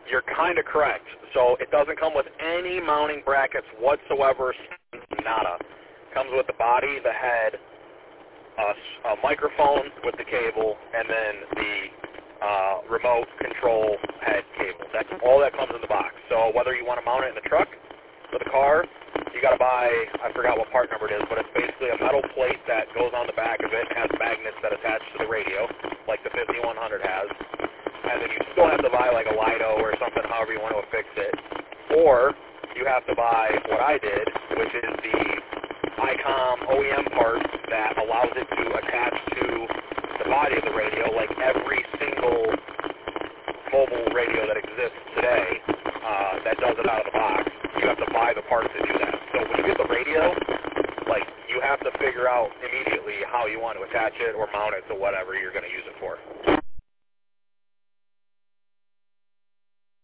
You're kind of correct. So it doesn't come with any mounting brackets whatsoever, nada. It comes with the body, the head, a microphone with the cable, and then the remote control head cable. That's all that comes in the box. So whether you want to mount it in the truck or the car, you got to buy, I forgot what part number it is, but it's basically a metal plate that goes on the back of it and has magnets that attach to the radio, like the 5100 has. And then you still have to buy like a Lido or something, however you want to affix it. Or you have to buy what I did, which is the ICOM OEM part that allows it to attach to the body of the radio, like every single mobile radio that exists today that does it out of the box. You have to buy the parts to do that. So when you get the radio, like, you have to figure out immediately how you want to attach it or mount it to whatever you're going to use it for.